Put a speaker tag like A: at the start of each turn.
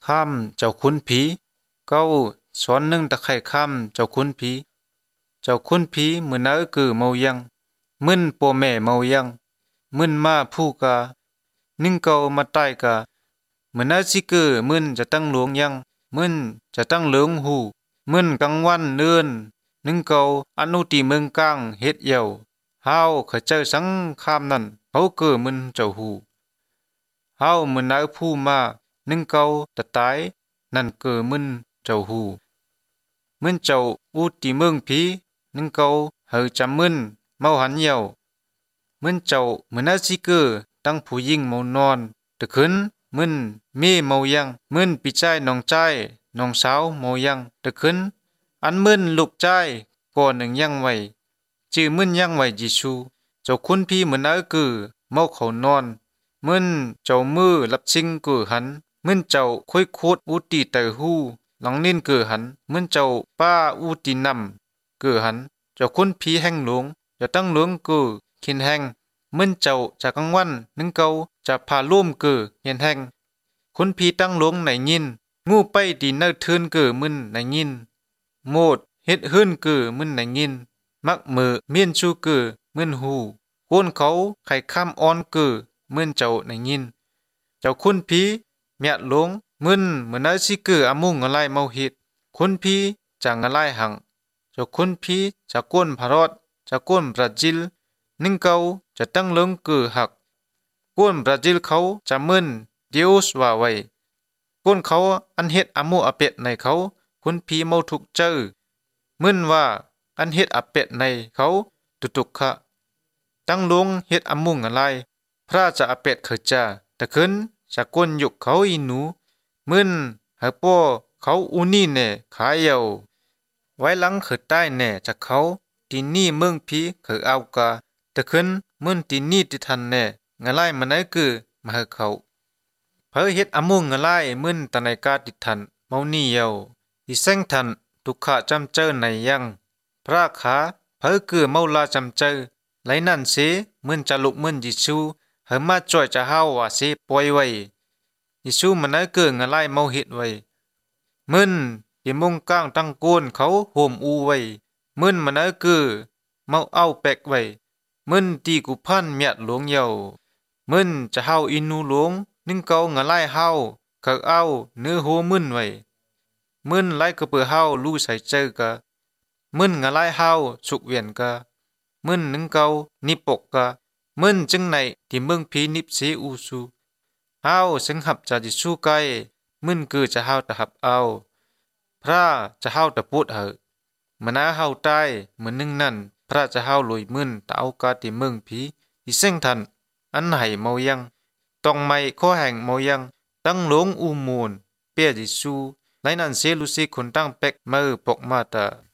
A: ข้ามเจ้าคุณผีเก้าสอนหนึ่งตะไคร่ข้ามเจ้าคุณผีเจ้าคุณผีมือนาคือเมายังมึนป่อแม่เมายังมึนมาผู้กานึ่งเกามาใต้กามือนาสิคือมึนจะตั้งหลวงยังมึนจะตั้งเหลืองหูมึนกลางวันเนินนึ่งเกาอนุติเมืองกลางเฮ็ดเหี่ยวเฮาเขาเจอสังคามนั้นเขาเกิดมึนเจ้าหูเฮามือนาผู้มานึ่งเกาตะตายนั่นเกิดมึนเจ้าหูมึนเจ้าอูติเมืองผีนึ่งเกาเฮาจำมึนเมาหันเหี่ยวมึนเจ้ามือนาสิเกอตั้งผู้หญิงเมานอนตะขึ้นมึนเมเมายังมึนปีใจน้องใจน้องสาวเมายังตะขึ้นอันมึนลูกใจก่อนหนึ่งยังไว้จื้อมึนยังไว้ยิสูเจ้าคุณพี่เหมือนเอาคือเมาเขานอนมึนเจ้ามือรับชิงกือหันมึนเจ้าคุยคูดอูตีเตอหูหลังนินกือหันมึนเจ้าป้าอูตีนำกือหันเจ้าคุณพี่แห่งหลวงจะตั้งหลวงกือขินแห่งมึนเจ้าจากกลางวันนึงเกาจะพาร่วมกือเห็นแห่งคุณพี่ตั้งหลวงไหนยินงูไปดีเนอเทินกือมึนไหนยินโมดเฮ็ดหื้นกือมึนไหนยินมักมือเมียนชูกือมึนหูโกนเขาไข่ข้ามอ้อนกือมึนเจ้าไหนยินเจ้าคุณพี่เมียหลงมึนเหมือนอาสิกืออามุงอะไรเมาหิดคุณพี่จางอะไรหังเจ้าคุณพี่จากก้นพารอดจากก้นบราซิลนึ่งเกาจะตั้งเลิงกือหักก้นบราซิลเขาจะมึนเดียวสว่าไว้ก้นเขาอันเฮ็ดอามุอาเป็ดในเขาคุณพี่เมาทุกเจอมึนว่าอันเฮ็ดอาเป็ดในเขาตุกๆคะตั้งลงเฮ็ดอามุงอะไรพระจะอาเป็ดเขาจะตะขึ้นจากก้นยุกเขาอีหนูมึนหาป้อเขาอูนี่แน่ขายเยาไว้หลังเขิดใต้แน่จากเขาที่นี่เมืองพีเขิดเอากาตะขึ้นมึนที่นี่ที่ทันแน่งะไลมันไอ้คือมาหาเขาเพอเฮ็ดอามุงงะไลมึนตะในกาติทันเมานี่เยาที่แสงทันทุกขะจำเจอในยังพระขาเพอคือเมาลาจำเจอไหลนั่นเสมึนจะลุกมึนยิชูเฮมาจ่อยจะเฮาว่าเสปล่อยไว้ยิสูมันไอ้เกิงงะไลเมาเฮ็ดไว้มึนที่มุงก้างตั้งโกนเขาโหมอูไว้มึนมันไอ้คือเมาเอาแปกไว้มึนตีกุพันเมียดหลวงเยามึนจะเฮาอินูหลวงนึ่งเกางะไลเฮาเขาเอาเนื้อโหมึนไว้มึนไล่กระเปือเฮาลู่ใส่เจอกะมึนงะไลเฮาสุกเวียนกะมึนนึ่งเกานิปกกะมึนจึงไหนที่เมืองพีนิบเสอูซูเฮาซึ่งหับจะดิสู้ไกมึนคือจะเฮาตะหับเอาพระจะเฮาตะพูดเหอะมนาเฮาใต้เหมือนนึ่งนั่นพระจะเฮาลอยมึนตะเอากาติเมืองพีอีเส้งทันอันไหเมายังต้องไม่ข้อแห่งเมายังตั้งหลงอูมูลเปียดิสูในนั้นเซลุสิคนตั้งเป็กมือปกมาตา